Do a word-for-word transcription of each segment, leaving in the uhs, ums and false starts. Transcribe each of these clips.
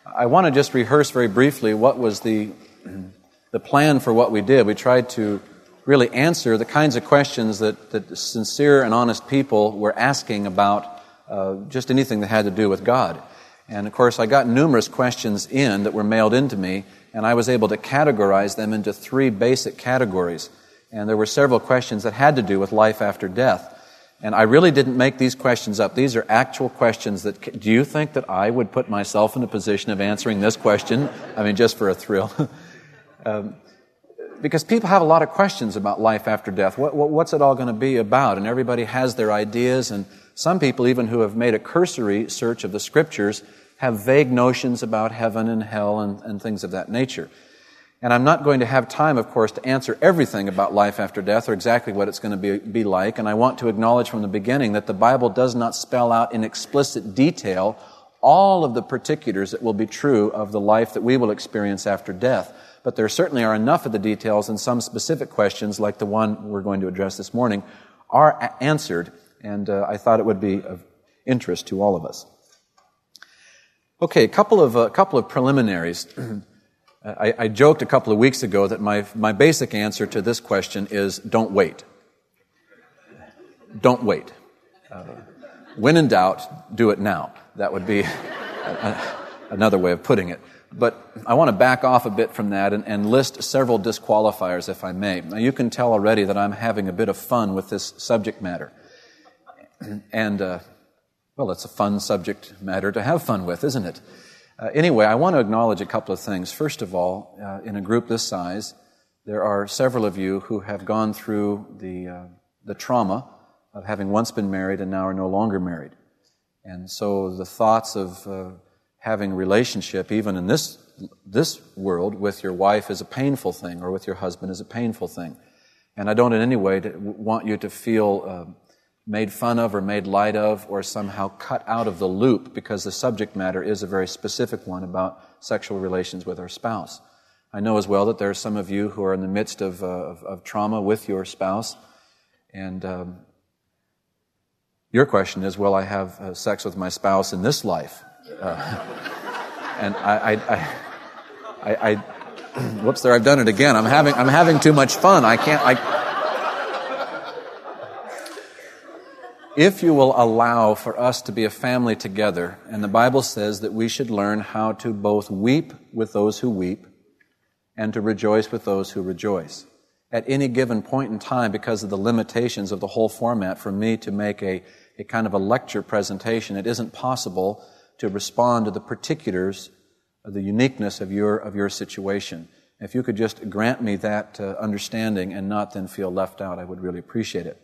I want to just rehearse very briefly what was the the plan for what we did. We tried to really answer the kinds of questions that, that sincere and honest people were asking about uh, just anything that had to do with God. And of course, I got numerous questions in that were mailed into me, and I was able to categorize them into three basic categories. And there were several questions that had to do with life after death. And I really didn't make these questions up. These are actual questions that, do you think that I would put myself in a position of answering this question? I mean, just for a thrill. um, because people have a lot of questions about life after death. What, what, what's it all going to be about? And everybody has their ideas, and some people, even who have made a cursory search of the Scriptures, have vague notions about heaven and hell and, and things of that nature. And I'm not going to have time, of course, to answer everything about life after death or exactly what it's going to be, be like. And I want to acknowledge from the beginning that the Bible does not spell out in explicit detail all of the particulars that will be true of the life that we will experience after death. But there certainly are enough of the details, and some specific questions, like the one we're going to address this morning, are a- answered. And uh, I thought it would be of interest to all of us. Okay, a couple of, uh, couple of preliminaries. I, I joked a couple of weeks ago that my, my basic answer to this question is don't wait. Don't wait. Uh, when in doubt, do it now. That would be a, a, another way of putting it. But I want to back off a bit from that and, and list several disqualifiers, if I may. Now, you can tell already that I'm having a bit of fun with this subject matter. And, uh, well, it's a fun subject matter to have fun with, isn't it? Uh, anyway, I want to acknowledge a couple of things. First of all, uh, in a group this size, there are several of you who have gone through the uh, the trauma of having once been married and now are no longer married. And so the thoughts of uh, having a relationship, even in this this world, with your wife is a painful thing, or with your husband is a painful thing. And I don't in any way to, want you to feel uh, made fun of or made light of or somehow cut out of the loop, because the subject matter is a very specific one about sexual relations with our spouse. I know as well that there are some of you who are in the midst of, uh, of, of trauma with your spouse, and um, your question is, will I have uh, sex with my spouse in this life? Uh, and I, I, I, I, I, whoops, there, I've done it again. I'm having, I'm having too much fun. I can't, I, If you will allow for us to be a family together, and the Bible says that we should learn how to both weep with those who weep and to rejoice with those who rejoice. At any given point in time, because of the limitations of the whole format, for me to make a, a kind of a lecture presentation, it isn't possible to respond to the particulars of the uniqueness of your, of your situation. If you could just grant me that uh, understanding and not then feel left out, I would really appreciate it.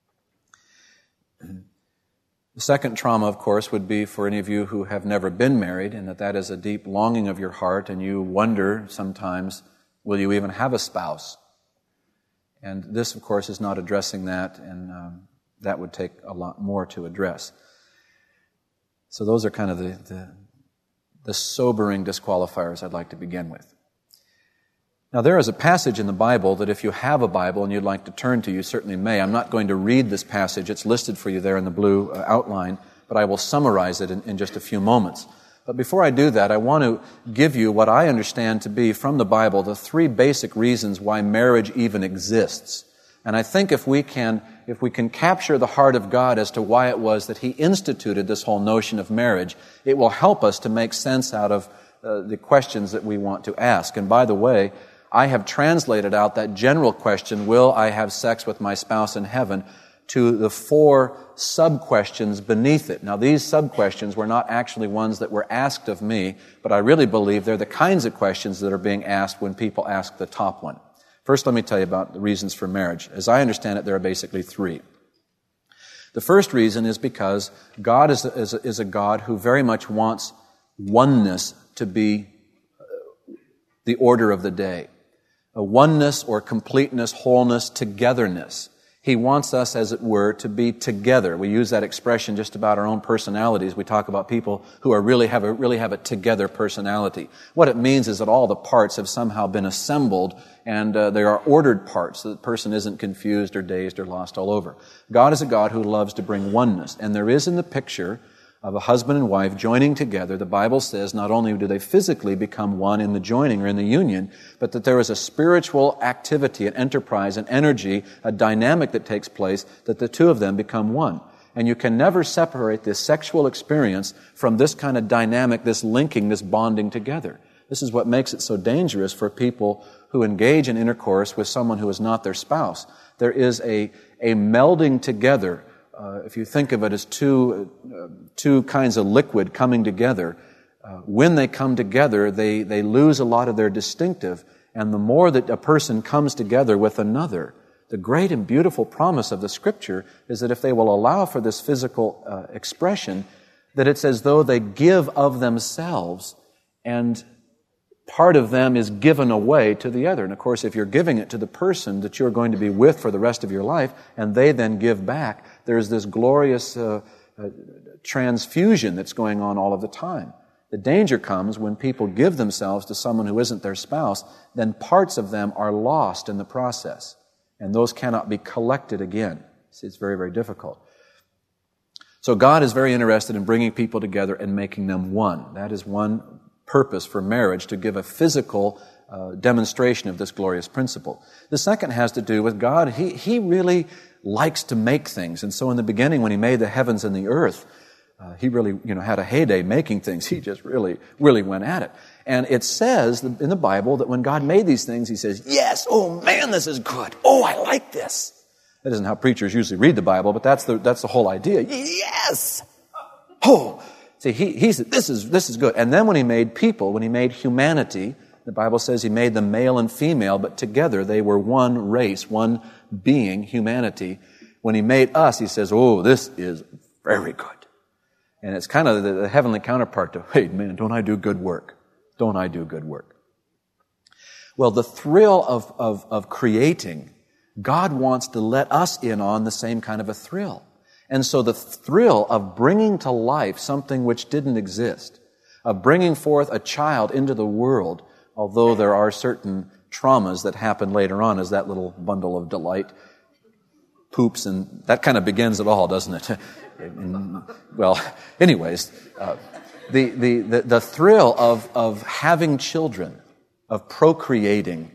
The second trauma, of course, would be for any of you who have never been married, and that that is a deep longing of your heart, and you wonder sometimes, will you even have a spouse? And this, of course, is not addressing that, and um, that would take a lot more to address. So those are kind of the, the, the sobering disqualifiers I'd like to begin with. Now, there is a passage in the Bible that if you have a Bible and you'd like to turn to, you certainly may. I'm not going to read this passage. It's listed for you there in the blue uh, outline, but I will summarize it in, in just a few moments. But before I do that, I want to give you what I understand to be from the Bible the three basic reasons why marriage even exists. And I think if we can, if we can capture the heart of God as to why it was that He instituted this whole notion of marriage, it will help us to make sense out of uh, the questions that we want to ask. And by the way, I have translated out that general question, will I have sex with my spouse in heaven, to the four sub-questions beneath it. Now, these sub-questions were not actually ones that were asked of me, but I really believe they're the kinds of questions that are being asked when people ask the top one. First, let me tell you about the reasons for marriage. As I understand it, there are basically three. The first reason is because God is a, is a, is a God who very much wants oneness to be the order of the day. A oneness or completeness, wholeness, togetherness. He wants us, as it were, to be together. We use that expression just about our own personalities. We talk about people who are really have a really have a together personality. What it means is that all the parts have somehow been assembled, and uh, they are ordered parts, so the person isn't confused or dazed or lost all over. God is a God who loves to bring oneness, and there is in the picture of a husband and wife joining together, the Bible says not only do they physically become one in the joining or in the union, but that there is a spiritual activity, an enterprise, an energy, a dynamic that takes place, that the two of them become one. And you can never separate this sexual experience from this kind of dynamic, this linking, this bonding together. This is what makes it so dangerous for people who engage in intercourse with someone who is not their spouse. There is a, a melding together. Uh, if you think of it as two, uh, two kinds of liquid coming together, uh, when they come together, they, they lose a lot of their distinctive. And the more that a person comes together with another, the great and beautiful promise of the Scripture is that if they will allow for this physical uh, expression, that it's as though they give of themselves, and part of them is given away to the other. And of course, if you're giving it to the person that you're going to be with for the rest of your life, and they then give back, there's this glorious uh, uh, transfusion that's going on all of the time. The danger comes when people give themselves to someone who isn't their spouse, then parts of them are lost in the process. And those cannot be collected again. See, it's very, very difficult. So God is very interested in bringing people together and making them one. That is one purpose for marriage, to give a physical uh, demonstration of this glorious principle. The second has to do with God. He, he really likes to make things. And so in the beginning, when He made the heavens and the earth, uh, He really, you know, had a heyday making things. He just really, really went at it. And it says in the Bible that when God made these things, He says, yes, oh man, this is good. Oh, I like this. That isn't how preachers usually read the Bible, but that's the, that's the whole idea. Yes! Oh! See, he, he said, this is, this is good. And then when He made people, when He made humanity, the Bible says He made them male and female, but together they were one race, one being, humanity. When He made us, He says, oh, this is very good. And it's kind of the, the heavenly counterpart to, hey, man, don't I do good work? Don't I do good work? Well, the thrill of, of, of creating, God wants to let us in on the same kind of a thrill. And so the thrill of bringing to life something which didn't exist, of bringing forth a child into the world, although there are certain traumas that happen later on as that little bundle of delight poops, and that kind of begins it all, doesn't it? Well, anyways, uh, the, the, the, the thrill of, of having children, of procreating,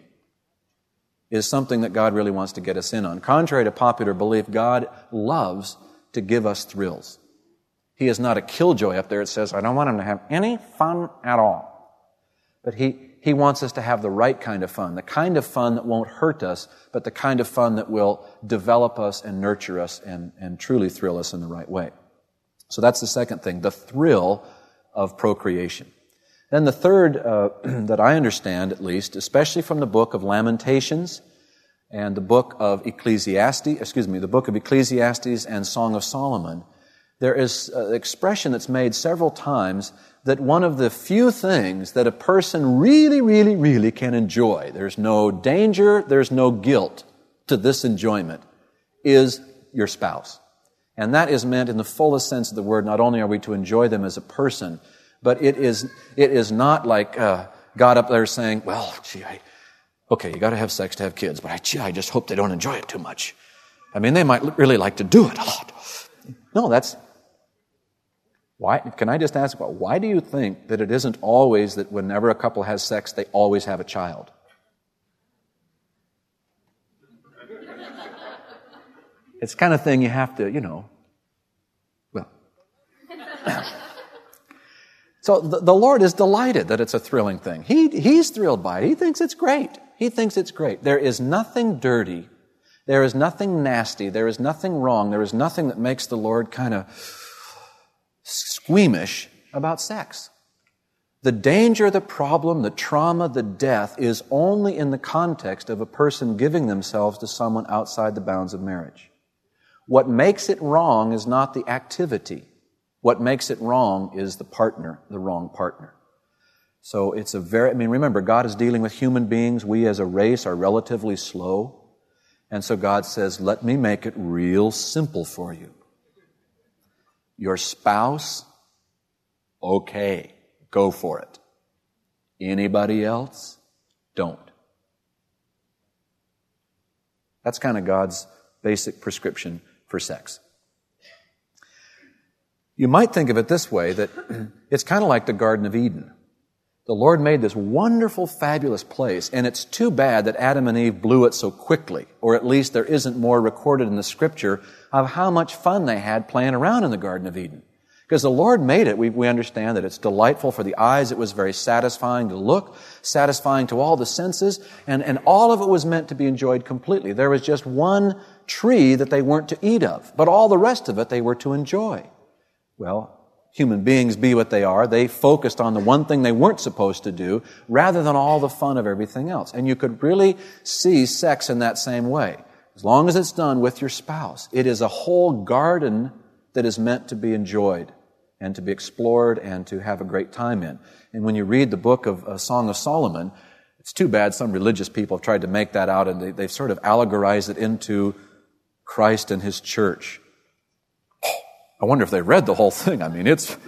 is something that God really wants to get us in on. Contrary to popular belief, God loves to give us thrills. He is not a killjoy up there that says, I don't want him to have any fun at all. But he, he wants us to have the right kind of fun, the kind of fun that won't hurt us, but the kind of fun that will develop us and nurture us and, and truly thrill us in the right way. So that's the second thing, the thrill of procreation. Then the third, uh, that I understand at least, especially from the book of Lamentations and the book of Ecclesiastes, excuse me, the book of Ecclesiastes and Song of Solomon, there is an expression that's made several times that one of the few things that a person really, really, really can enjoy, there's no danger, there's no guilt to this enjoyment, is your spouse. And that is meant in the fullest sense of the word. Not only are we to enjoy them as a person, but it is it is not like uh, God up there saying, well, gee, I, okay, you got to have sex to have kids, but I, gee, I just hope they don't enjoy it too much. I mean, they might really like to do it a lot. No, that's... Why? Can I just ask, why do you think that it isn't always that whenever a couple has sex, they always have a child? It's the kind of thing you have to, you know, well... So the, the Lord is delighted that it's a thrilling thing. He, he's thrilled by it. He thinks it's great. He thinks it's great. There is nothing dirty. There is nothing nasty. There is nothing wrong. There is nothing that makes the Lord kind of squeamish about sex. The danger, the problem, the trauma, the death is only in the context of a person giving themselves to someone outside the bounds of marriage. What makes it wrong is not the activity. What makes it wrong is the partner, the wrong partner. So it's a very, I mean, remember, God is dealing with human beings. We as a race are relatively slow. And so God says, let me make it real simple for you. Your spouse, okay, go for it. Anybody else, don't. That's kind of God's basic prescription for sex. You might think of it this way, that it's kind of like the Garden of Eden. The Lord made this wonderful, fabulous place, and it's too bad that Adam and Eve blew it so quickly, or at least there isn't more recorded in the Scripture of how much fun they had playing around in the Garden of Eden. Because the Lord made it, we, we understand that it's delightful for the eyes, it was very satisfying to look, satisfying to all the senses, and, and all of it was meant to be enjoyed completely. There was just one tree that they weren't to eat of, but all the rest of it they were to enjoy. Well, human beings be what they are. They focused on the one thing they weren't supposed to do rather than all the fun of everything else. And you could really see sex in that same way. As long as it's done with your spouse, it is a whole garden that is meant to be enjoyed and to be explored and to have a great time in. And when you read the book of uh, Song of Solomon, it's too bad some religious people have tried to make that out and they, they've sort of allegorized it into Christ and His church. I wonder if they read the whole thing. I mean, it's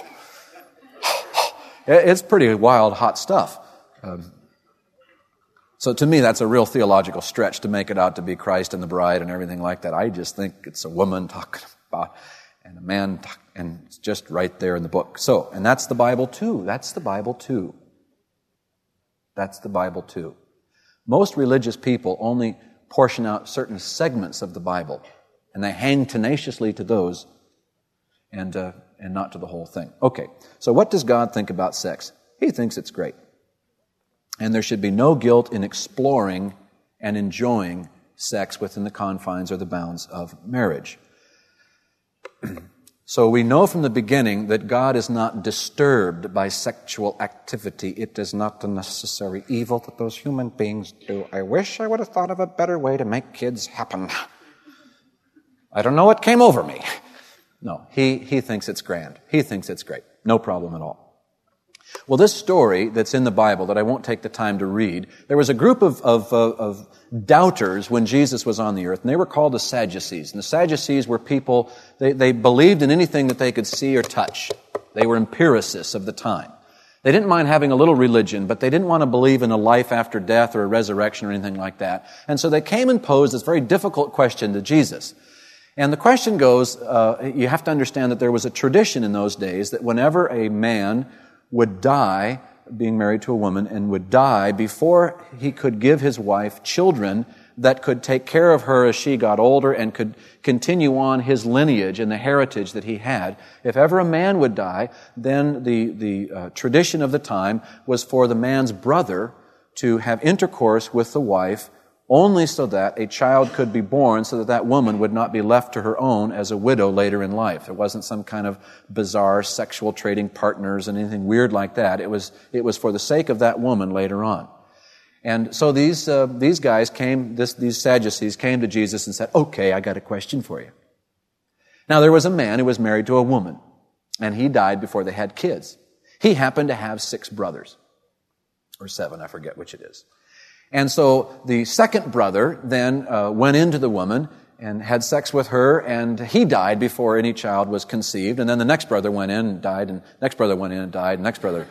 it's pretty wild, hot stuff. Um, so to me, that's a real theological stretch to make it out to be Christ and the bride and everything like that. I just think it's a woman talking about and a man, talk, and it's just right there in the book. So, and that's the Bible too. That's the Bible too. That's the Bible too. Most religious people only portion out certain segments of the Bible, and they hang tenaciously to those and uh, and not to the whole thing. Okay, so what does God think about sex? He thinks it's great. And there should be no guilt in exploring and enjoying sex within the confines or the bounds of marriage. So we know from the beginning that God is not disturbed by sexual activity. It is not the necessary evil that those human beings do. I wish I would have thought of a better way to make kids happen. I don't know what came over me. No, he, he thinks it's grand. He thinks it's great. No problem at all. Well, this story that's in the Bible that I won't take the time to read, there was a group of, of, uh, of doubters when Jesus was on the earth, and they were called the Sadducees. And the Sadducees were people, they, they believed in anything that they could see or touch. They were empiricists of the time. They didn't mind having a little religion, but they didn't want to believe in a life after death or a resurrection or anything like that. And so they came and posed this very difficult question to Jesus. And the question goes, uh, you have to understand that there was a tradition in those days that whenever a man would die, being married to a woman, and would die before he could give his wife children that could take care of her as she got older and could continue on his lineage and the heritage that he had. If ever a man would die, then the, the uh, tradition of the time was for the man's brother to have intercourse with the wife only so that a child could be born so that that woman would not be left to her own as a widow later in life. There wasn't some kind of bizarre sexual trading partners and anything weird like that. It was, it was for the sake of that woman later on. And so these, uh, these guys came, this, these Sadducees came to Jesus and said, okay, I got a question for you. Now there was a man who was married to a woman, and he died before they had kids. He happened to have six brothers. Or seven, I forget which it is. And so the second brother then uh, went into the woman and had sex with her, and he died before any child was conceived. And then the next brother went in and died, and next brother went in and died, and next brother.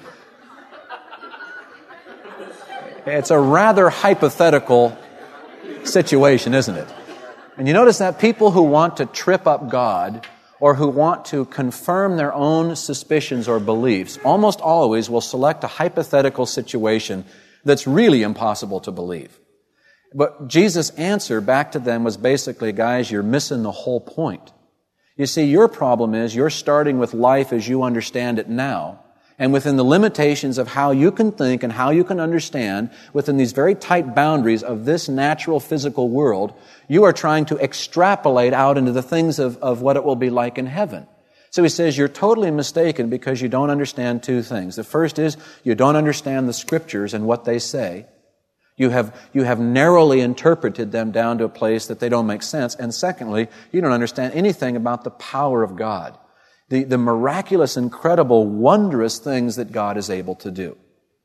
It's a rather hypothetical situation, isn't it? And you notice that people who want to trip up God or who want to confirm their own suspicions or beliefs almost always will select a hypothetical situation that's really impossible to believe. But Jesus' answer back to them was basically, guys, you're missing the whole point. You see, your problem is you're starting with life as you understand it now, and within the limitations of how you can think and how you can understand, within these very tight boundaries of this natural physical world, you are trying to extrapolate out into the things of, of what it will be like in heaven. So he says, you're totally mistaken because you don't understand two things. The first is, you don't understand the Scriptures and what they say. You have, you have narrowly interpreted them down to a place that they don't make sense. And secondly, you don't understand anything about the power of God. The, the miraculous, incredible, wondrous things that God is able to do.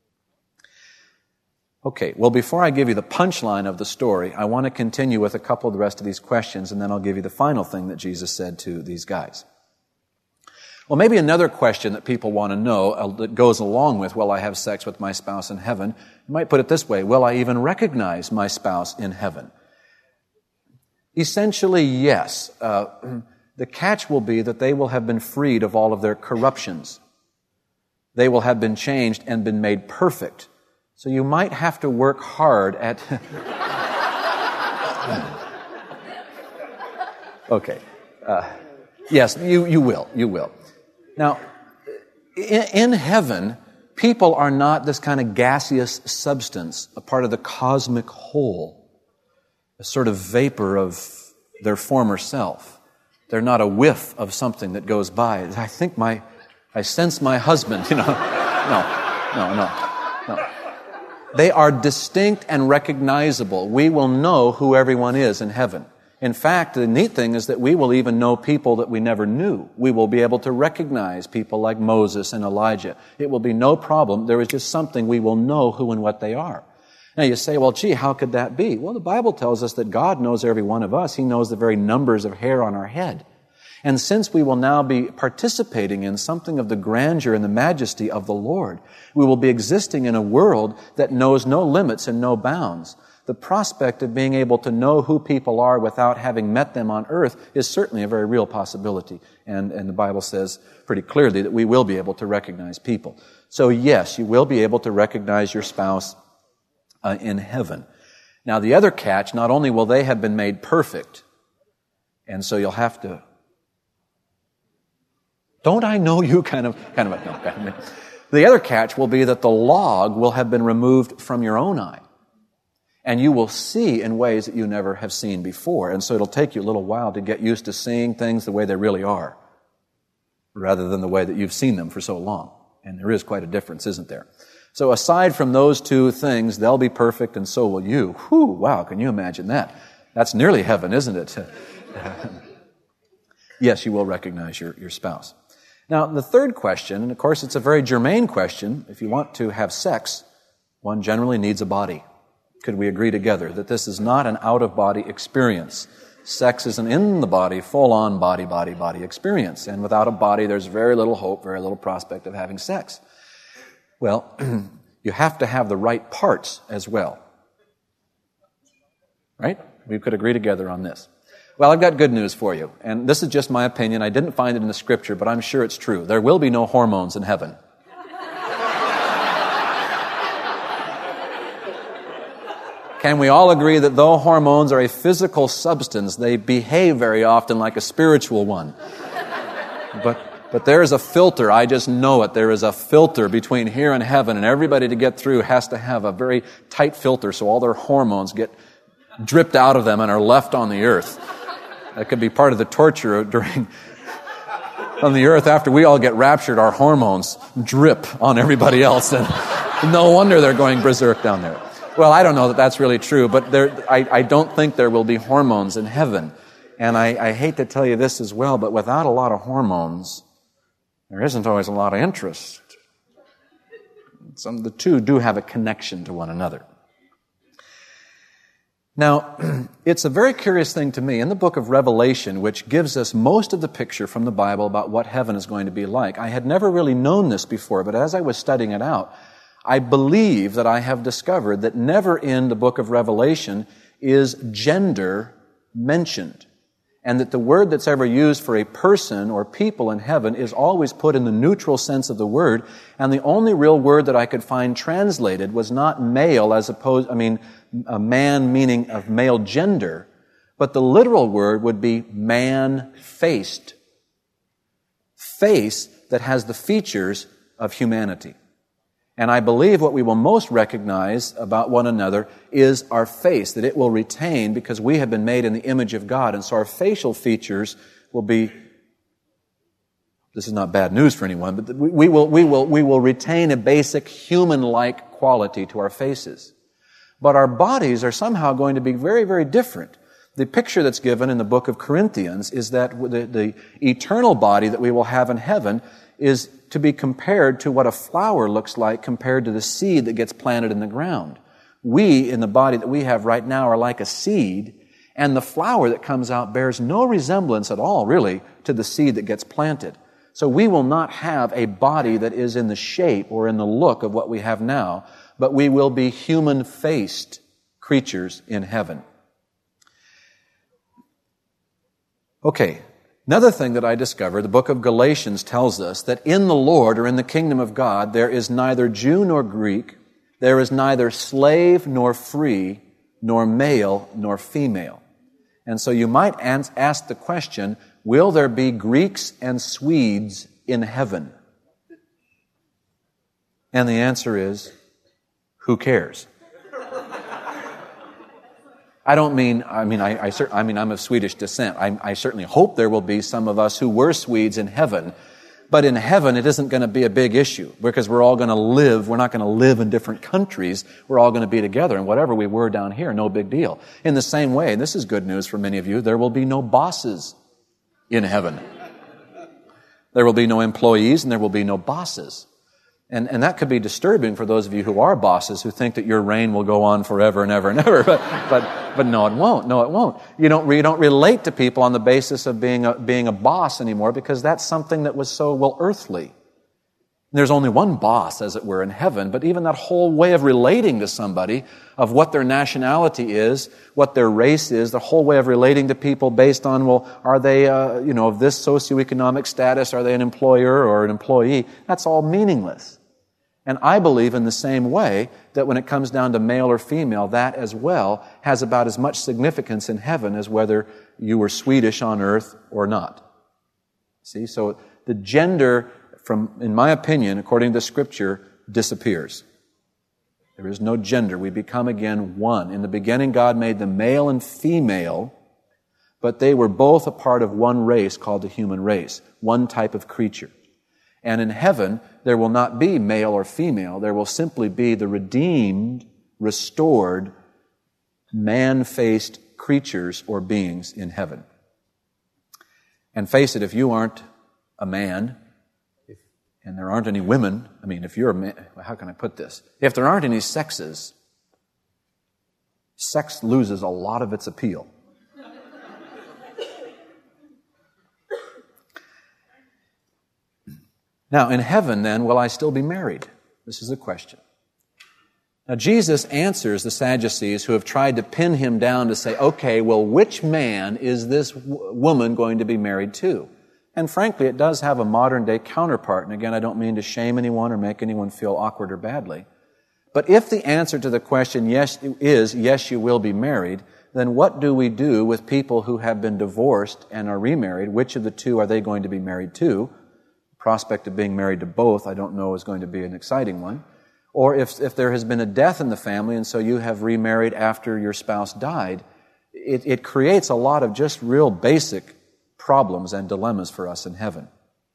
Okay, well, before I give you the punchline of the story, I want to continue with a couple of the rest of these questions, and then I'll give you the final thing that Jesus said to these guys. Well, maybe another question that people want to know uh, that goes along with, will I have sex with my spouse in heaven? You might put it this way, will I even recognize my spouse in heaven? Essentially, yes. Uh, The catch will be that they will have been freed of all of their corruptions. They will have been changed and been made perfect. So you might have to work hard at... Okay. Uh, yes, you, you will. You will. Now, in, in heaven, people are not this kind of gaseous substance, a part of the cosmic whole, a sort of vapor of their former self. They're not a whiff of something that goes by. I think my, I sense my husband, you know. No, no, no, no. They are distinct and recognizable. We will know who everyone is in heaven. In fact, the neat thing is that we will even know people that we never knew. We will be able to recognize people like Moses and Elijah. It will be no problem. There is just something we will know who and what they are. Now you say, well, gee, how could that be? Well, the Bible tells us that God knows every one of us. He knows the very numbers of hair on our head. And since we will now be participating in something of the grandeur and the majesty of the Lord, we will be existing in a world that knows no limits and no bounds. The prospect of being able to know who people are without having met them on earth is certainly a very real possibility. And, and the Bible says pretty clearly that we will be able to recognize people. So yes, you will be able to recognize your spouse uh, in heaven. Now the other catch, not only will they have been made perfect, and so you'll have to, don't I know you kind of, kind of, no, kind of, the other catch will be that the log will have been removed from your own eye. And you will see in ways that you never have seen before. And so it'll take you a little while to get used to seeing things the way they really are, rather than the way that you've seen them for so long. And there is quite a difference, isn't there? So aside from those two things, they'll be perfect and so will you. Whew, wow, can you imagine that? That's nearly heaven, isn't it? Yes, you will recognize your, your spouse. Now, the third question, and of course it's a very germane question, if you want to have sex, one generally needs a body. Could we agree together that this is not an out-of-body experience? Sex is an in-the-body, full-on body, body, body experience. And without a body, there's very little hope, very little prospect of having sex. Well, you have to have the right parts as well. Right? We could agree together on this. Well, I've got good news for you. And this is just my opinion. I didn't find it in the Scripture, but I'm sure it's true. There will be no hormones in heaven. Can we all agree that though hormones are a physical substance, they behave very often like a spiritual one? But but there is a filter, I just know it. There is a filter between here and heaven, and everybody to get through has to have a very tight filter so all their hormones get dripped out of them and are left on the earth. That could be part of the torture during on the earth after we all get raptured, our hormones drip on everybody else, and no wonder they're going berserk down there. Well, I don't know that that's really true, but there, I, I don't think there will be hormones in heaven. And I, I hate to tell you this as well, but without a lot of hormones, there isn't always a lot of interest. Some, the two do have a connection to one another. Now, it's a very curious thing to me. In the book of Revelation, which gives us most of the picture from the Bible about what heaven is going to be like, I had never really known this before, but as I was studying it out, I believe that I have discovered that never in the book of Revelation is gender mentioned, and that the word that's ever used for a person or people in heaven is always put in the neutral sense of the word, and the only real word that I could find translated was not male as opposed, I mean, a man meaning of male gender, but the literal word would be man-faced. Face that has the features of humanity. And I believe what we will most recognize about one another is our face, that it will retain because we have been made in the image of God. And so our facial features will be, this is not bad news for anyone, but we will, we will, we will retain a basic human-like quality to our faces. But our bodies are somehow going to be very, very different. The picture that's given in the book of Corinthians is that the, the eternal body that we will have in heaven is to be compared to what a flower looks like compared to the seed that gets planted in the ground. We, in the body that we have right now, are like a seed, and the flower that comes out bears no resemblance at all, really, to the seed that gets planted. So we will not have a body that is in the shape or in the look of what we have now, but we will be human-faced creatures in heaven. Okay. Another thing that I discovered, the book of Galatians tells us that in the Lord, or in the kingdom of God, there is neither Jew nor Greek, there is neither slave nor free, nor male nor female. And so you might ask the question, will there be Greeks and Swedes in heaven? And the answer is, who cares? I don't mean, I mean, I, I, I mean, I'm of Swedish descent. I, I certainly hope there will be some of us who were Swedes in heaven. But in heaven, it isn't going to be a big issue because we're all going to live. We're not going to live in different countries. We're all going to be together. And whatever we were down here, no big deal. In the same way, and this is good news for many of you, there will be no bosses in heaven. There will be no employees and there will be no bosses. And, and that could be disturbing for those of you who are bosses who think that your reign will go on forever and ever and ever. But, but, but no, it won't. No, it won't. You don't, you don't relate to people on the basis of being a, being a boss anymore because that's something that was so, well, earthly. There's only one boss, as it were, in heaven, but even that whole way of relating to somebody, of what their nationality is, what their race is, the whole way of relating to people based on, well, are they, uh, you know, of this socioeconomic status, are they an employer or an employee? That's all meaningless. And I believe in the same way that when it comes down to male or female, that as well has about as much significance in heaven as whether you were Swedish on earth or not. See, so the gender, from, in my opinion, according to Scripture, disappears. There is no gender. We become again one. In the beginning, God made them male and female, but they were both a part of one race called the human race, one type of creature. And in heaven, there will not be male or female. There will simply be the redeemed, restored, man-faced creatures or beings in heaven. And face it, if you aren't a man, if, and there aren't any women, I mean, if you're a man, how can I put this? If there aren't any sexes, sex loses a lot of its appeal. Now, in heaven, then, will I still be married? This is the question. Now, Jesus answers the Sadducees who have tried to pin him down to say, okay, well, which man is this w- woman going to be married to? And frankly, it does have a modern-day counterpart. And again, I don't mean to shame anyone or make anyone feel awkward or badly. But if the answer to the question yes is, yes, you will be married, then what do we do with people who have been divorced and are remarried? Which of the two are they going to be married to? Prospect of being married to both, I don't know, is going to be an exciting one. Or if, if there has been a death in the family and so you have remarried after your spouse died, it, it creates a lot of just real basic problems and dilemmas for us in heaven.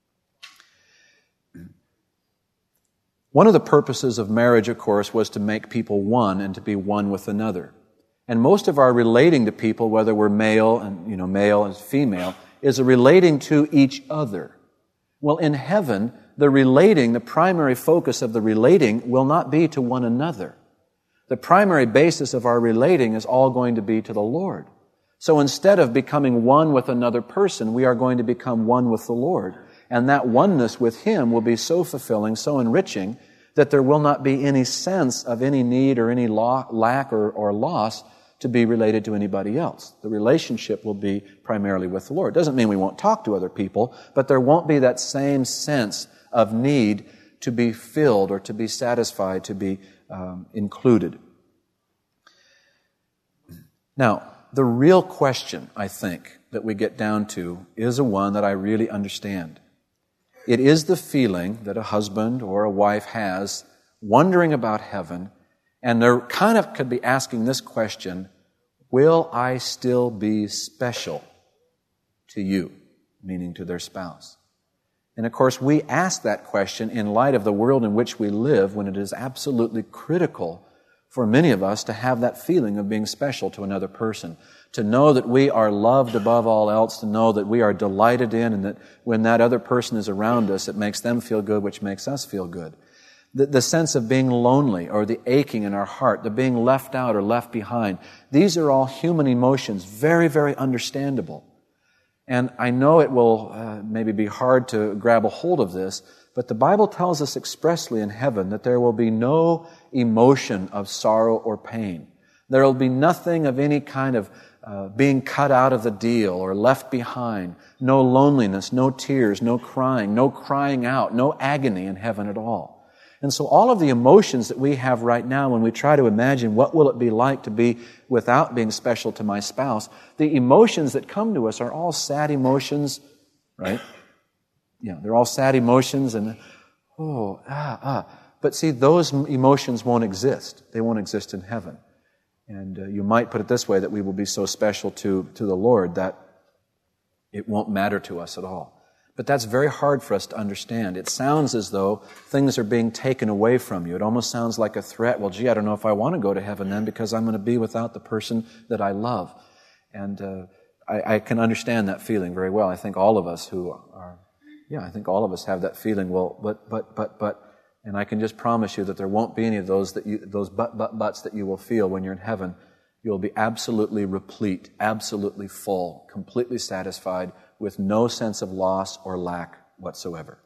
One of the purposes of marriage, of course, was to make people one and to be one with another. And most of our relating to people, whether we're male and, you know, male and female, is a relating to each other. Well, in heaven, the relating, the primary focus of the relating will not be to one another. The primary basis of our relating is all going to be to the Lord. So instead of becoming one with another person, we are going to become one with the Lord. And that oneness with Him will be so fulfilling, so enriching, that there will not be any sense of any need or any law, lack or, or loss to be related to anybody else. The relationship will be primarily with the Lord. It doesn't mean we won't talk to other people, but there won't be that same sense of need to be filled or to be satisfied, to be um, included. Now, the real question, I think, that we get down to is a one that I really understand. It is the feeling that a husband or a wife has wondering about heaven, and they're kind of could be asking this question, will I still be special to you? Meaning to their spouse. And of course, we ask that question in light of the world in which we live, when it is absolutely critical for many of us to have that feeling of being special to another person, to know that we are loved above all else, to know that we are delighted in, and that when that other person is around us, it makes them feel good, which makes us feel good. The, the sense of being lonely or the aching in our heart, the being left out or left behind. These are all human emotions, very, very understandable. And I know it will uh, maybe be hard to grab a hold of this, but the Bible tells us expressly in heaven that there will be no emotion of sorrow or pain. There will be nothing of any kind of uh, being cut out of the deal or left behind. No loneliness, no tears, no crying, no crying out, no agony in heaven at all. And so all of the emotions that we have right now when we try to imagine what will it be like to be without being special to my spouse, the emotions that come to us are all sad emotions, right? Yeah, they're all sad emotions and, oh, ah, ah. But see, those emotions won't exist. They won't exist in heaven. And uh, you might put it this way, that we will be so special to, to the Lord that it won't matter to us at all. But that's very hard for us to understand. It sounds as though things are being taken away from you. It almost sounds like a threat. Well, gee, I don't know if I want to go to heaven then because I'm going to be without the person that I love. And uh, I, I can understand that feeling very well. I think all of us who are, yeah, I think all of us have that feeling. Well, but, but, but, but, and I can just promise you that there won't be any of those that you, those but, but, buts that you will feel when you're in heaven. You'll be absolutely replete, absolutely full, completely satisfied, with no sense of loss or lack whatsoever.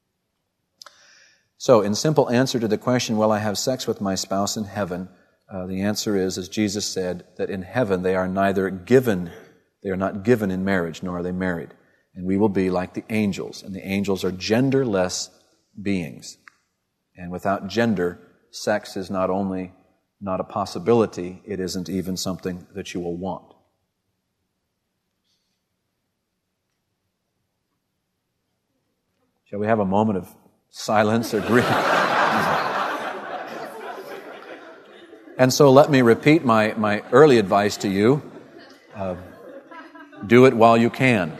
So, in simple answer to the question, will I have sex with my spouse in heaven? Uh, the answer is, as Jesus said, that in heaven they are neither given, they are not given in marriage, nor are they married. And we will be like the angels, and the angels are genderless beings. And without gender, sex is not only not a possibility, it isn't even something that you will want. Shall we have a moment of silence or grief? And so let me repeat my, my early advice to you. Uh, do it while you can.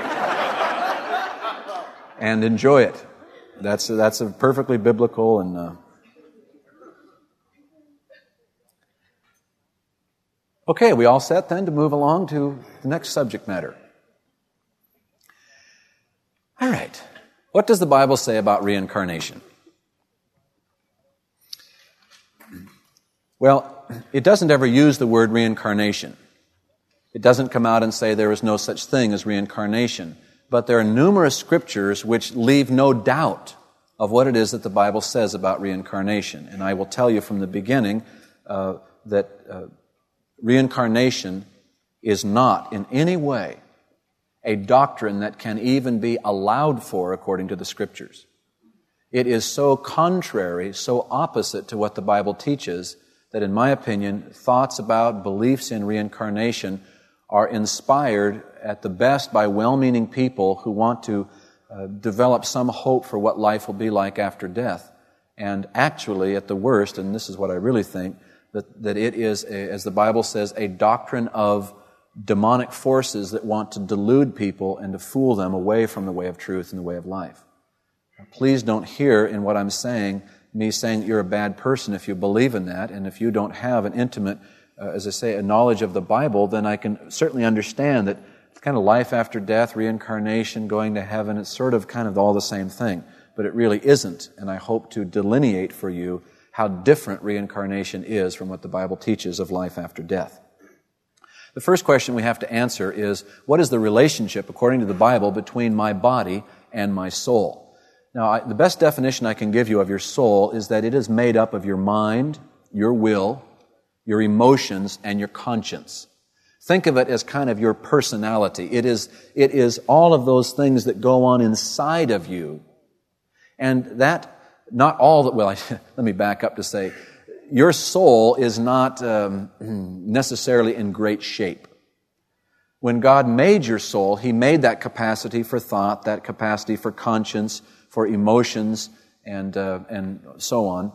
And enjoy it. That's, that's a perfectly biblical and... Uh... Okay, we all set then to move along to the next subject matter. All right. What does the Bible say about reincarnation? Well, it doesn't ever use the word reincarnation. It doesn't come out and say there is no such thing as reincarnation. But there are numerous scriptures which leave no doubt of what it is that the Bible says about reincarnation. And I will tell you from the beginning uh, that uh, reincarnation is not in any way a doctrine that can even be allowed for according to the Scriptures. It is so contrary, so opposite to what the Bible teaches, that in my opinion, thoughts about, beliefs in reincarnation are inspired at the best by well-meaning people who want to uh, develop some hope for what life will be like after death. And actually, at the worst, and this is what I really think, that, that it is, a, as the Bible says, a doctrine of demonic forces that want to delude people and to fool them away from the way of truth and the way of life. Now, please don't hear in what I'm saying me saying that you're a bad person if you believe in that, and if you don't have an intimate, uh, as I say, a knowledge of the Bible, then I can certainly understand that it's kind of life after death, reincarnation, going to heaven, it's sort of kind of all the same thing. But it really isn't, and I hope to delineate for you how different reincarnation is from what the Bible teaches of life after death. The first question we have to answer is, what is the relationship, according to the Bible, between my body and my soul? Now, I, the best definition I can give you of your soul is that it is made up of your mind, your will, your emotions, and your conscience. Think of it as kind of your personality. It is, it is all of those things that go on inside of you. And that, not all that, well, I, let me back up to say, your soul is not um, necessarily in great shape. When God made your soul, He made that capacity for thought, that capacity for conscience, for emotions, and uh, and so on.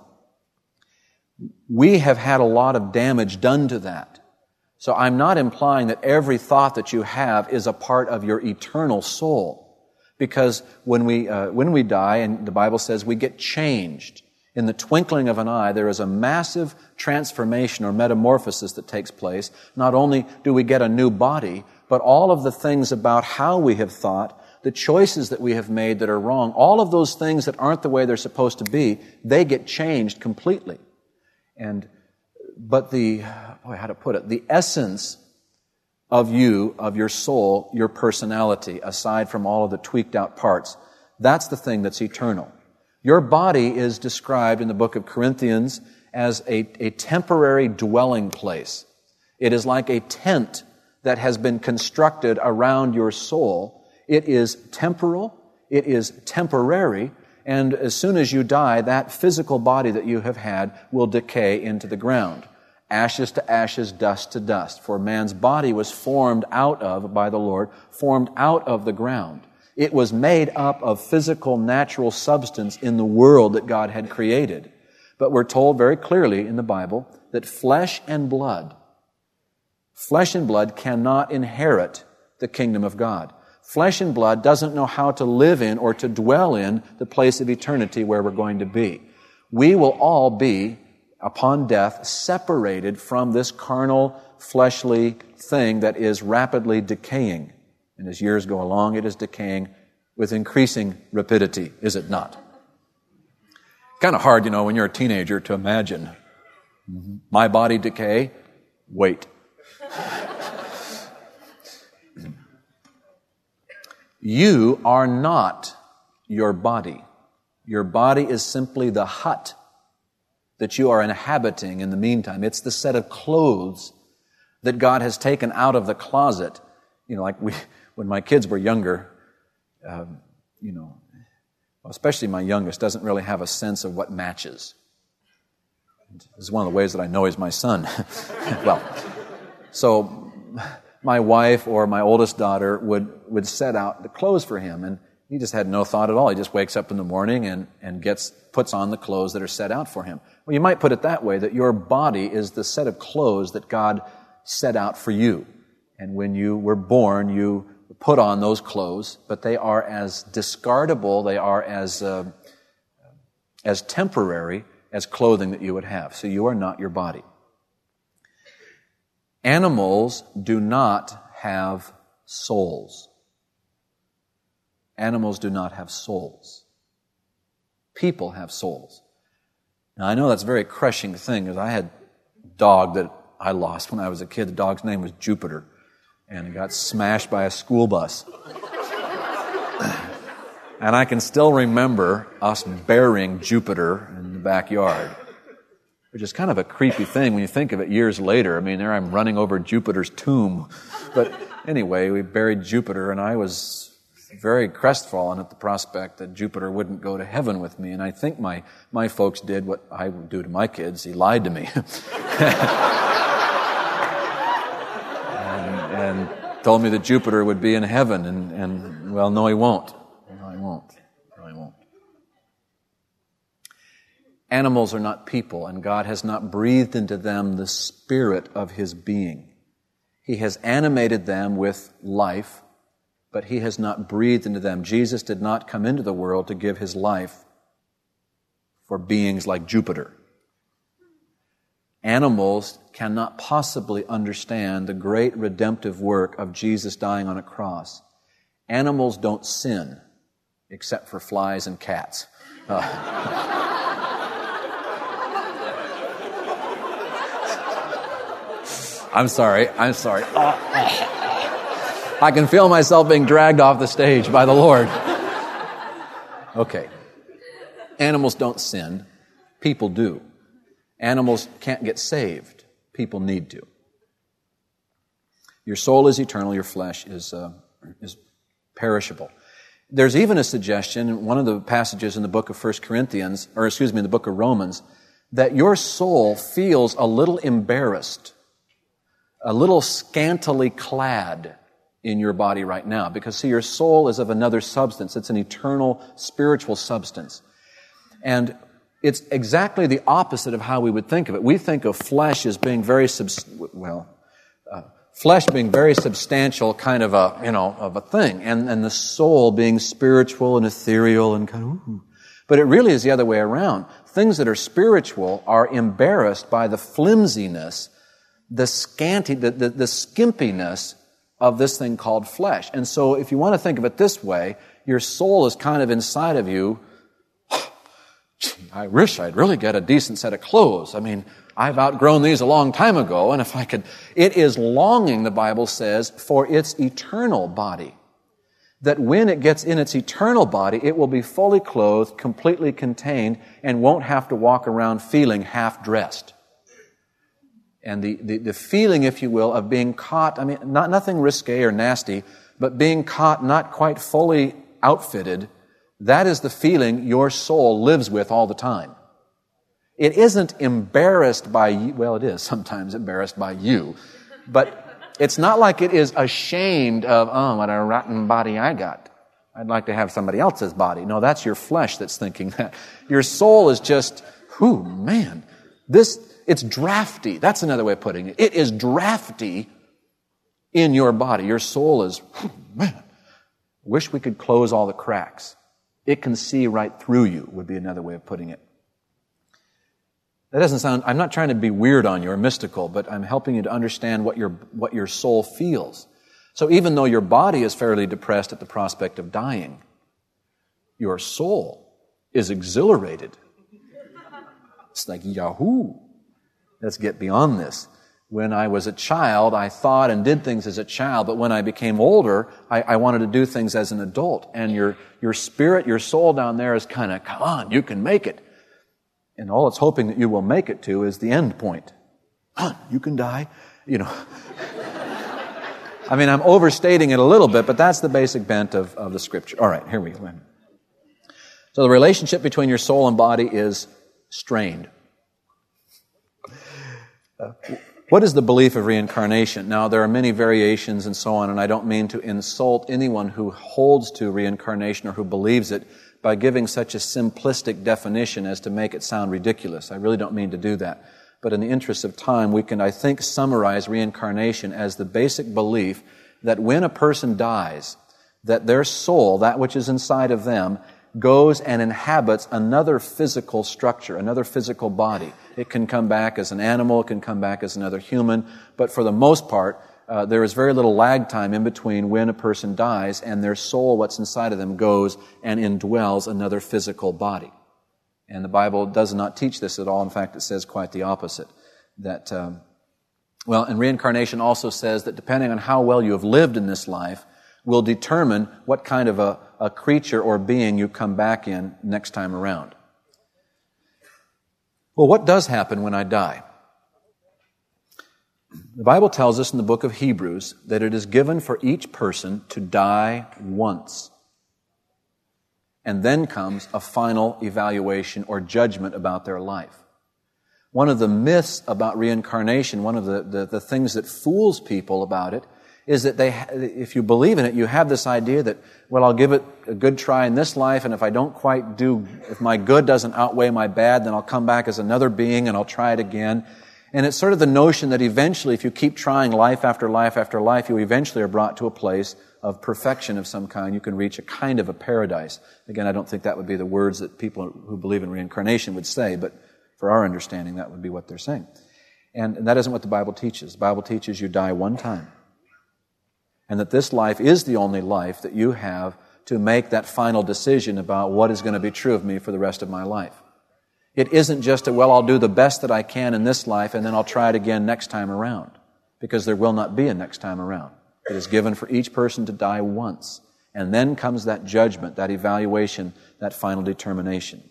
We have had a lot of damage done to that. So I'm not implying that every thought that you have is a part of your eternal soul. Because when we uh, when we die, and the Bible says we get changed, in the twinkling of an eye, there is a massive transformation or metamorphosis that takes place. Not only do we get a new body, but all of the things about how we have thought, the choices that we have made that are wrong, all of those things that aren't the way they're supposed to be, they get changed completely. And, but the, boy, how to put it, the essence of you, of your soul, your personality, aside from all of the tweaked out parts, that's the thing that's eternal. Your body is described in the book of Corinthians as a, a temporary dwelling place. It is like a tent that has been constructed around your soul. It is temporal, it is temporary, and as soon as you die, that physical body that you have had will decay into the ground. Ashes to ashes, dust to dust. For man's body was formed out of, by the Lord, formed out of the ground. It was made up of physical, natural substance in the world that God had created. But we're told very clearly in the Bible that flesh and blood, flesh and blood cannot inherit the kingdom of God. Flesh and blood doesn't know how to live in or to dwell in the place of eternity where we're going to be. We will all be, upon death, separated from this carnal, fleshly thing that is rapidly decaying. And as years go along, it is decaying with increasing rapidity, is it not? Kind of hard, you know, when you're a teenager to imagine. Mm-hmm. My body decay, wait. You are not your body. Your body is simply the hut that you are inhabiting in the meantime. It's the set of clothes that God has taken out of the closet. You know, like we, when my kids were younger, um, you know, especially my youngest doesn't really have a sense of what matches. This is one of the ways that I know he's my son. Well, so my wife or my oldest daughter would, would set out the clothes for him, and he just had no thought at all. He just wakes up in the morning and, and gets puts on the clothes that are set out for him. Well, you might put it that way, that your body is the set of clothes that God set out for you. And when you were born, you put on those clothes, but they are as discardable, they are as uh, as temporary as clothing that you would have. So you are not your body. Animals do not have souls. Animals do not have souls. People have souls. Now, I know that's a very crushing thing, because I had a dog that I lost when I was a kid. The dog's name was Jupiter, and he got smashed by a school bus. And I can still remember us burying Jupiter in the backyard, which is kind of a creepy thing when you think of it years later. I mean, there I'm running over Jupiter's tomb. But anyway, we buried Jupiter, and I was very crestfallen at the prospect that Jupiter wouldn't go to heaven with me. And I think my, my folks did what I would do to my kids. He lied to me. and, and told me that Jupiter would be in heaven. And, and well, no, he won't. No, he won't. No, he won't. Animals are not people, and God has not breathed into them the spirit of His being. He has animated them with life, but He has not breathed into them. Jesus did not come into the world to give His life for beings like Jupiter. Animals cannot possibly understand the great redemptive work of Jesus dying on a cross. Animals don't sin, except for flies and cats. Uh, I'm sorry, I'm sorry. I can feel myself being dragged off the stage by the Lord. Okay. Animals don't sin. People do. Animals can't get saved. People need to. Your soul is eternal. Your flesh is uh, is perishable. There's even a suggestion in one of the passages in the book of First Corinthians, or excuse me, in the book of Romans, that your soul feels a little embarrassed, a little scantily clad in your body right now. Because, see, your soul is of another substance. It's an eternal spiritual substance. And it's exactly the opposite of how we would think of it. We think of flesh as being very, subs- well, uh, flesh being very substantial kind of a, you know, of a thing. And, and the soul being spiritual and ethereal and kind of, ooh. But it really is the other way around. Things that are spiritual are embarrassed by the flimsiness, the scanty, the, the, the skimpiness of this thing called flesh. And so if you want to think of it this way, your soul is kind of inside of you. I wish I'd really get a decent set of clothes. I mean, I've outgrown these a long time ago, and if I could... It is longing, the Bible says, for its eternal body. that when it gets in its eternal body, it will be fully clothed, completely contained, and won't have to walk around feeling half-dressed. And the, the, the feeling, if you will, of being caught, I mean, not nothing risque or nasty, but being caught not quite fully outfitted, that is the feeling your soul lives with all the time. It isn't embarrassed by you. Well, it is sometimes embarrassed by you. But it's not like it is ashamed of, oh, what a rotten body I got. I'd like to have somebody else's body. No, that's your flesh that's thinking that. Your soul is just, whew, man, this, it's drafty. That's another way of putting it. It is drafty in your body. Your soul is, whew, man, wish we could close all the cracks. It can see right through you, would be another way of putting it. That doesn't sound, I'm not trying to be weird on you or mystical, but I'm helping you to understand what your, what your soul feels. So even though your body is fairly depressed at the prospect of dying, your soul is exhilarated. It's like, yahoo! Let's get beyond this. When I was a child, I thought and did things as a child, but when I became older, I, I wanted to do things as an adult. And your, your spirit, your soul down there is kind of, come on, you can make it. And all it's hoping that you will make it to is the end point. Huh, you can die. You know. I mean, I'm overstating it a little bit, but that's the basic bent of, of the Scripture. All right, here we go. So the relationship between your soul and body is strained. Uh, what is the belief of reincarnation? Now, there are many variations and so on, and I don't mean to insult anyone who holds to reincarnation or who believes it by giving such a simplistic definition as to make it sound ridiculous. I really don't mean to do that. But in the interest of time, we can, I think, summarize reincarnation as the basic belief that when a person dies, that their soul, that which is inside of them, goes and inhabits another physical structure, another physical body. It can come back as an animal, it can come back as another human, but for the most part, Uh, there is very little lag time in between when a person dies and their soul, what's inside of them, goes and indwells another physical body. And the Bible does not teach this at all. In fact, it says quite the opposite. That, um, well, and reincarnation also says that depending on how well you have lived in this life will determine what kind of a, a creature or being you come back in next time around. Well, what does happen when I die? The Bible tells us in the book of Hebrews that it is given for each person to die once. And then comes a final evaluation or judgment about their life. One of the myths about reincarnation, one of the, the, the things that fools people about it, is that they, if you believe in it, you have this idea that, well, I'll give it a good try in this life, and if I don't quite do, if my good doesn't outweigh my bad, then I'll come back as another being and I'll try it again. And it's sort of the notion that eventually, if you keep trying life after life after life, you eventually are brought to a place of perfection of some kind. You can reach a kind of a paradise. Again, I don't think that would be the words that people who believe in reincarnation would say, but for our understanding, that would be what they're saying. And, and that isn't what the Bible teaches. The Bible teaches you die one time. And that this life is the only life that you have to make that final decision about what is going to be true of me for the rest of my life. It isn't just a, well, I'll do the best that I can in this life and then I'll try it again next time around. Because there will not be a next time around. It is given for each person to die once. And then comes that judgment, that evaluation, that final determination.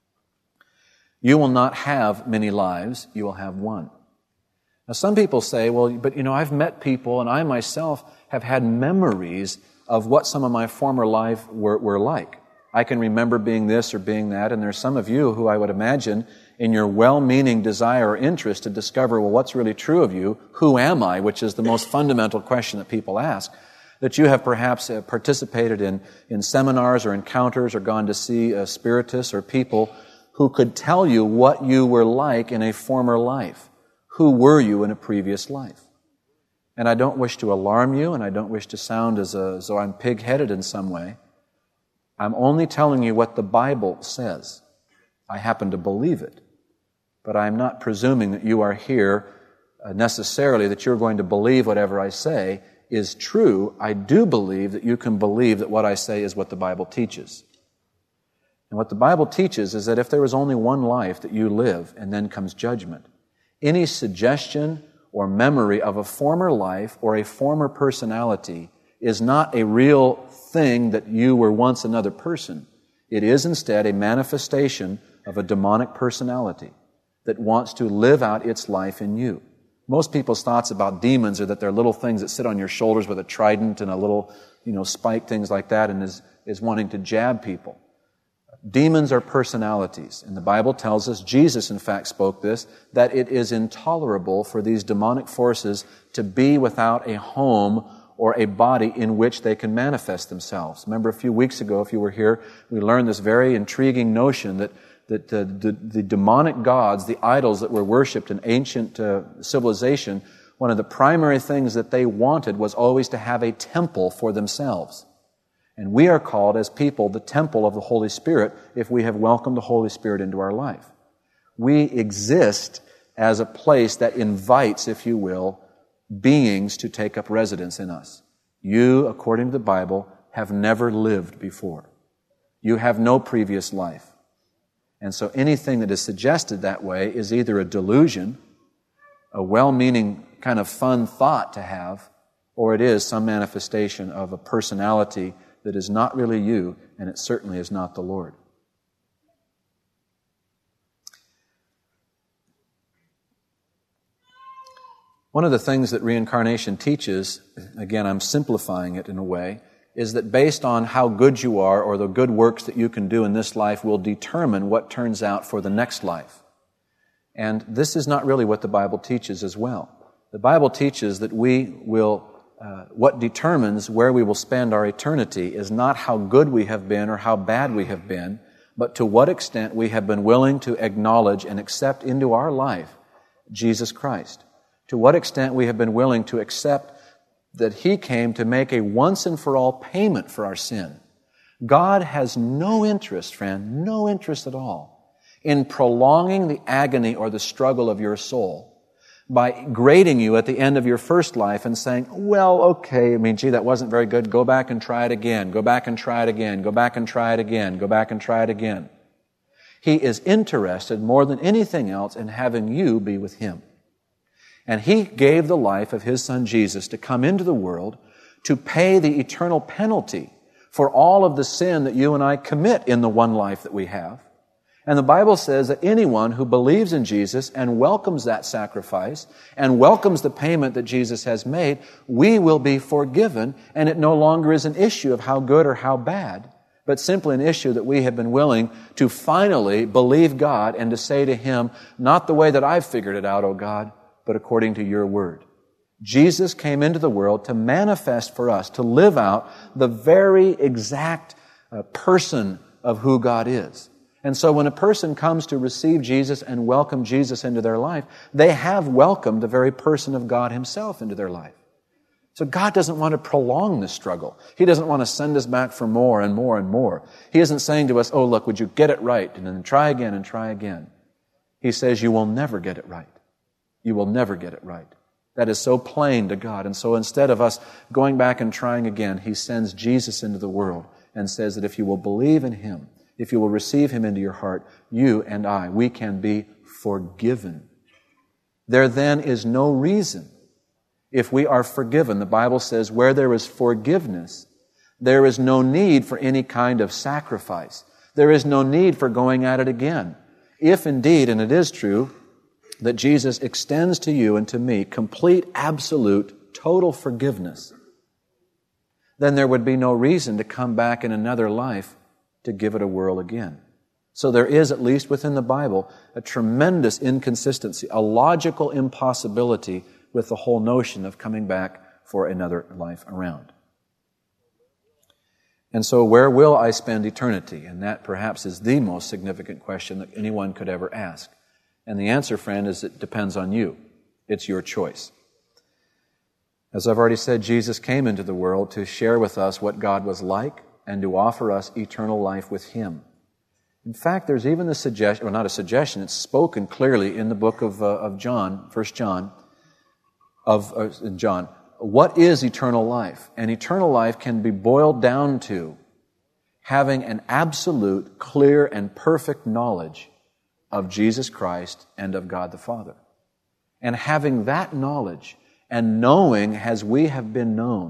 You will not have many lives, you will have one. Now some people say, well, but you know, I've met people and I myself have had memories of what some of my former life were, were like. I can remember being this or being that, and there's some of you who I would imagine in your well-meaning desire or interest to discover, well, what's really true of you? Who am I? Which is the most fundamental question that people ask. That you have perhaps participated in, in seminars or encounters or gone to see uh, spiritists or people who could tell you what you were like in a former life. Who were you in a previous life? And I don't wish to alarm you, and I don't wish to sound as, a, as though I'm pig-headed in some way. I'm only telling you what the Bible says. I happen to believe it. But I'm not presuming that you are here uh, necessarily that you're going to believe whatever I say is true. I do believe that you can believe that what I say is what the Bible teaches. And what the Bible teaches is that if there is only one life that you live and then comes judgment, any suggestion or memory of a former life or a former personality is not a real thing that you were once another person. It is instead a manifestation of a demonic personality that wants to live out its life in you. Most people's thoughts about demons are that they're little things that sit on your shoulders with a trident and a little, you know, spike, things like that, and is, is wanting to jab people. Demons are personalities, and the Bible tells us, Jesus in fact spoke this, that it is intolerable for these demonic forces to be without a home or a body in which they can manifest themselves. Remember a few weeks ago, if you were here, we learned this very intriguing notion that that uh, the, the demonic gods, the idols that were worshipped in ancient uh, civilization, one of the primary things that they wanted was always to have a temple for themselves. And we are called as people the temple of the Holy Spirit if we have welcomed the Holy Spirit into our life. We exist as a place that invites, if you will, beings to take up residence in us. You, according to the Bible, have never lived before. You have no previous life. And so anything that is suggested that way is either a delusion, a well-meaning kind of fun thought to have, or it is some manifestation of a personality that is not really you, and it certainly is not the Lord. One of the things that reincarnation teaches, again, I'm simplifying it in a way, is that based on how good you are or the good works that you can do in this life will determine what turns out for the next life. And this is not really what the Bible teaches as well. The Bible teaches that we will, uh, what determines where we will spend our eternity is not how good we have been or how bad we have been, but to what extent we have been willing to acknowledge and accept into our life Jesus Christ. To what extent we have been willing to accept that He came to make a once and for all payment for our sin. God has no interest, friend, no interest at all in prolonging the agony or the struggle of your soul by grading you at the end of your first life and saying, well, okay, I mean, gee, that wasn't very good. Go back and try it again. Go back and try it again. Go back and try it again. Go back and try it again. He is interested more than anything else in having you be with Him. And He gave the life of His Son Jesus to come into the world to pay the eternal penalty for all of the sin that you and I commit in the one life that we have. And the Bible says that anyone who believes in Jesus and welcomes that sacrifice and welcomes the payment that Jesus has made, we will be forgiven, and it no longer is an issue of how good or how bad, but simply an issue that we have been willing to finally believe God and to say to Him, not the way that I've figured it out, O God, but according to your word. Jesus came into the world to manifest for us, to live out the very exact uh, person of who God is. And so when a person comes to receive Jesus and welcome Jesus into their life, they have welcomed the very person of God Himself into their life. So God doesn't want to prolong this struggle. He doesn't want to send us back for more and more and more. He isn't saying to us, oh, look, would you get it right? And then try again and try again. He says, you will never get it right. You will never get it right. That is so plain to God. And so instead of us going back and trying again, He sends Jesus into the world and says that if you will believe in Him, if you will receive Him into your heart, you and I, we can be forgiven. There then is no reason, if we are forgiven, the Bible says where there is forgiveness, there is no need for any kind of sacrifice. There is no need for going at it again. If indeed, and it is true, that Jesus extends to you and to me complete, absolute, total forgiveness, then there would be no reason to come back in another life to give it a whirl again. So there is, at least within the Bible, a tremendous inconsistency, a logical impossibility with the whole notion of coming back for another life around. And so where will I spend eternity? And that perhaps is the most significant question that anyone could ever ask. And the answer, friend, is it depends on you. It's your choice. As I've already said, Jesus came into the world to share with us what God was like and to offer us eternal life with Him. In fact, there's even the suggestion, or not a suggestion, it's spoken clearly in the book of, uh, of John, First John, of uh, John. What is eternal life? And eternal life can be boiled down to having an absolute, clear, and perfect knowledge of Jesus Christ and of God the Father. And having that knowledge and knowing as we have been known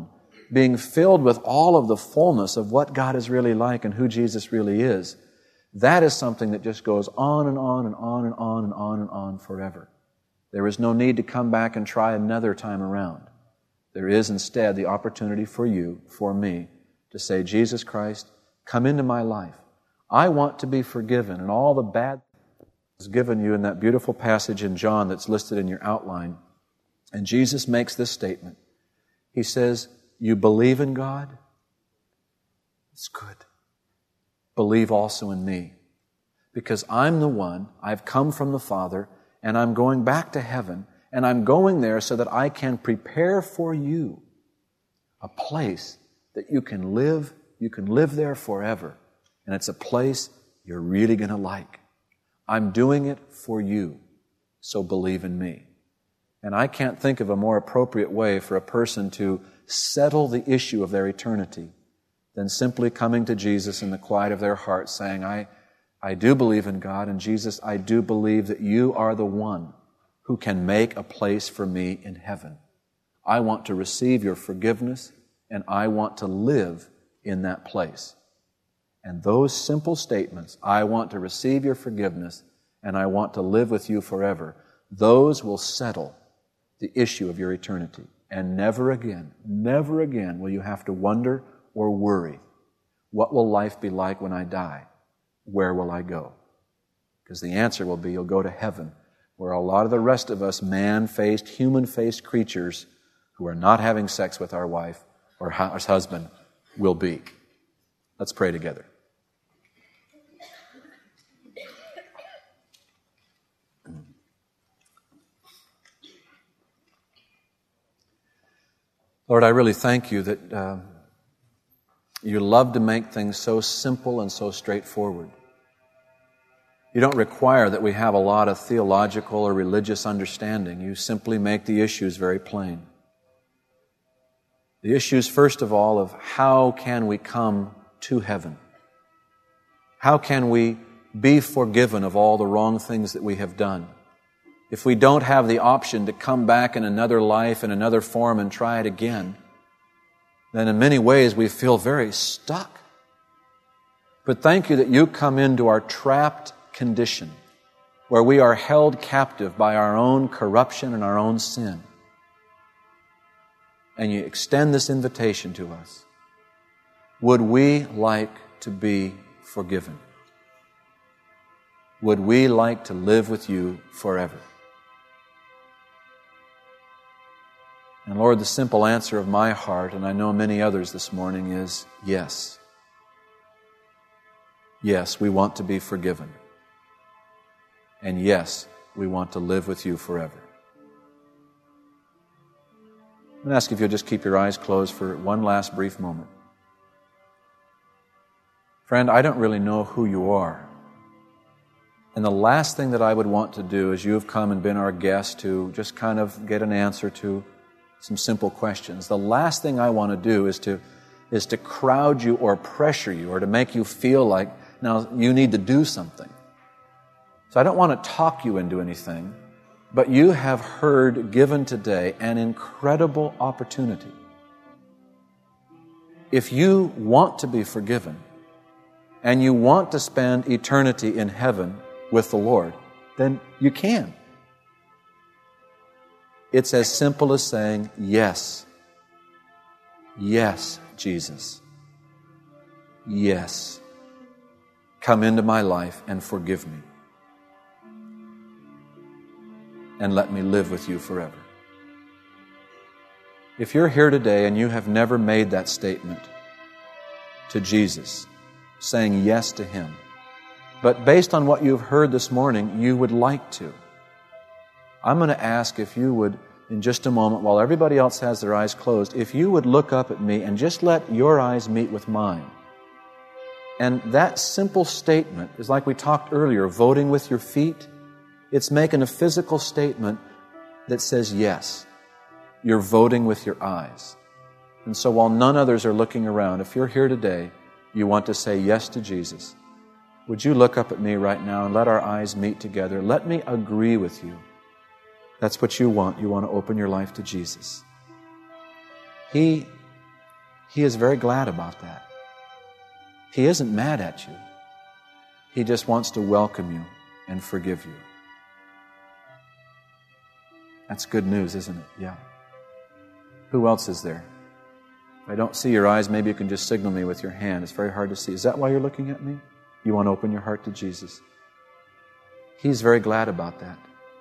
being filled with all of the fullness of what God is really like and who Jesus really is, that is something that just goes on and on and on and on and on and on forever. There is no need to come back and try another time around. There is instead the opportunity for you, for me, to say, Jesus Christ, come into my life. I want to be forgiven, and all the bad is given you in that beautiful passage in John that's listed in your outline. And Jesus makes this statement. He says, you believe in God? It's good. Believe also in me. Because I'm the one, I've come from the Father, and I'm going back to heaven, and I'm going there so that I can prepare for you a place that you can live, you can live there forever. And it's a place you're really going to like. I'm doing it for you, so believe in me. And I can't think of a more appropriate way for a person to settle the issue of their eternity than simply coming to Jesus in the quiet of their heart saying, I, I do believe in God, and Jesus, I do believe that you are the one who can make a place for me in heaven. I want to receive your forgiveness, and I want to live in that place. And those simple statements, I want to receive your forgiveness and I want to live with you forever, those will settle the issue of your eternity. And never again, never again will you have to wonder or worry, what will life be like when I die? Where will I go? Because the answer will be you'll go to heaven, where a lot of the rest of us man-faced, human-faced creatures who are not having sex with our wife or our husband will be. Let's pray together. Lord, I really thank you that uh, you love to make things so simple and so straightforward. You don't require that we have a lot of theological or religious understanding. You simply make the issues very plain. The issues, first of all, of how can we come to heaven? How can we be forgiven of all the wrong things that we have done? If we don't have the option to come back in another life, in another form, and try it again, then in many ways we feel very stuck. But thank you that you come into our trapped condition, where we are held captive by our own corruption and our own sin. And you extend this invitation to us. Would we like to be forgiven? Would we like to live with you forever? And Lord, the simple answer of my heart, and I know many others this morning, is yes. Yes, we want to be forgiven. And yes, we want to live with you forever. I'm going to ask if you'll just keep your eyes closed for one last brief moment. Friend, I don't really know who you are. And the last thing that I would want to do is you have come and been our guest to just kind of get an answer to some simple questions. The last thing I want to do is to is to crowd you or pressure you or to make you feel like now you need to do something. So I don't want to talk you into anything, but you have heard given today an incredible opportunity. If you want to be forgiven and you want to spend eternity in heaven with the Lord, then you can. It's as simple as saying, yes. Yes, Jesus. Yes. Come into my life and forgive me. And let me live with you forever. If you're here today and you have never made that statement to Jesus, saying yes to Him, but based on what you've heard this morning, you would like to, I'm going to ask if you would, in just a moment, while everybody else has their eyes closed, if you would look up at me and just let your eyes meet with mine. And that simple statement is like we talked earlier, voting with your feet. It's making a physical statement that says yes. You're voting with your eyes. And so while none others are looking around, if you're here today, you want to say yes to Jesus, would you look up at me right now and let our eyes meet together? Let me agree with you. That's what you want. You want to open your life to Jesus. He He is very glad about that. He isn't mad at you. He just wants to welcome you and forgive you. That's good news, isn't it? Yeah. Who else is there? If I don't see your eyes, maybe you can just signal me with your hand. It's very hard to see. Is that why you're looking at me? You want to open your heart to Jesus. He's very glad about that.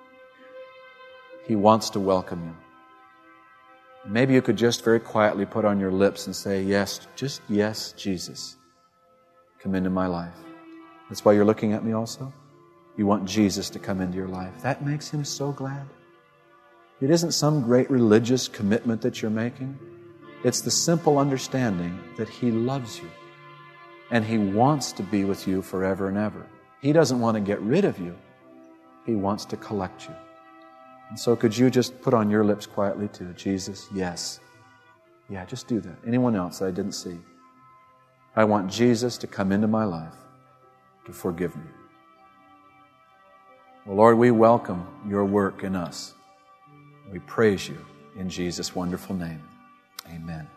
He wants to welcome you. Maybe you could just very quietly put on your lips and say, yes, just yes, Jesus, come into my life. That's why you're looking at me also? You want Jesus to come into your life. That makes Him so glad. It isn't some great religious commitment that you're making. It's the simple understanding that He loves you and He wants to be with you forever and ever. He doesn't want to get rid of you. He wants to collect you. And so could you just put on your lips quietly too, Jesus, yes. Yeah, just do that. Anyone else that I didn't see? I want Jesus to come into my life to forgive me. Well, Lord, we welcome your work in us. We praise you in Jesus' wonderful name. Amen.